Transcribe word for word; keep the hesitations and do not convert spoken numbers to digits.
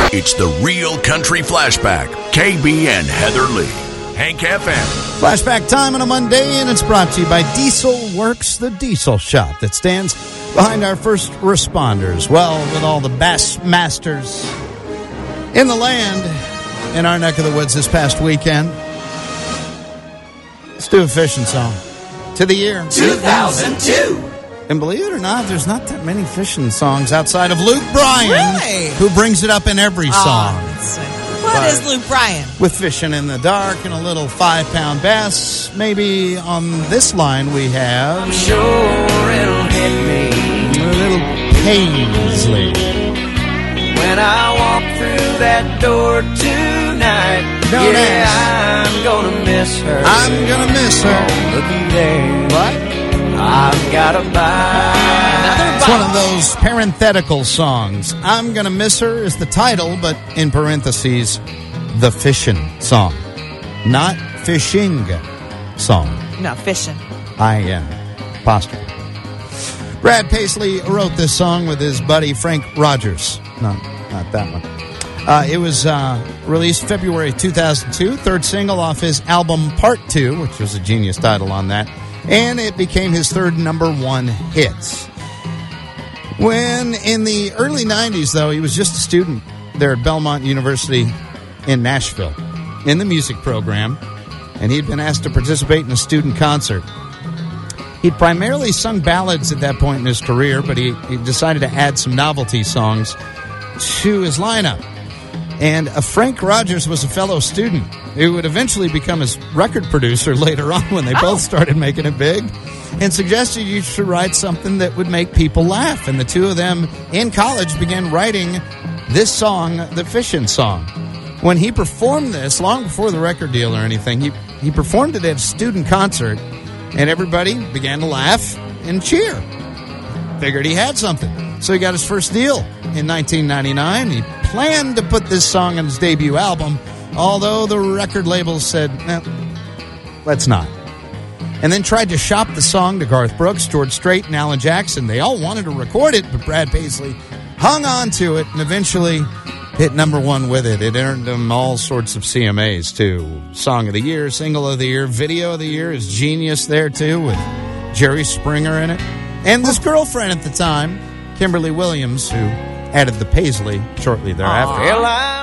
It's the Real Country Flashback. K B and Heather Lee. Hank F M. Flashback time on a Monday, and it's brought to you by Diesel Works, the diesel shop that stands behind our first responders. Well, with all the bass masters in the land in our neck of the woods this past weekend, let's do a fishing song. To the year two thousand two. And believe it or not, there's not that many fishing songs outside of Luke Bryan, really? who brings it up in every song. Oh, what is Luke Bryan? With Fishing in the Dark and a little five-pound bass. Maybe on this line we have... I'm sure it'll hit me. A little Paisley. When I walk through that door tonight, Don't yeah, ask. I'm gonna miss her. I'm gonna miss her. Looky there. What? I've got to buy. It's one of those parenthetical songs. I'm Gonna Miss Her is the title, but in parentheses, the fishing song. Not fishing song. No, fishing. I am. Apostrophe. Brad Paisley wrote this song with his buddy Frank Rogers. No, not that one. Uh, it was uh, released February two thousand two, third single off his album Part two, which was a genius title on that. And it became his third number one hit. When in the early nineties, though, he was just a student there at Belmont University in Nashville in the music program, and he'd been asked to participate in a student concert. He'd primarily sung ballads at that point in his career, but he, he decided to add some novelty songs to his lineup. And uh, Frank Rogers was a fellow student who would eventually become his record producer later on when they oh. both started making it big, and suggested you should write something that would make people laugh. And the two of them in college began writing this song, the Fishing Song. When he performed this, long before the record deal or anything, he, he performed it at a student concert, and everybody began to laugh and cheer. Figured he had something. So he got his first deal in nineteen ninety-nine. He planned to put this song on his debut album, although the record label said, eh, let's not. And then tried to shop the song to Garth Brooks, George Strait, and Alan Jackson. They all wanted to record it, but Brad Paisley hung on to it and eventually hit number one with it. It earned him all sorts of C M As, too. Song of the Year, Single of the Year, Video of the Year is Genius there, too, with Jerry Springer in it. And this girlfriend at the time, Kimberly Williams, who added the Paisley shortly thereafter. Well, I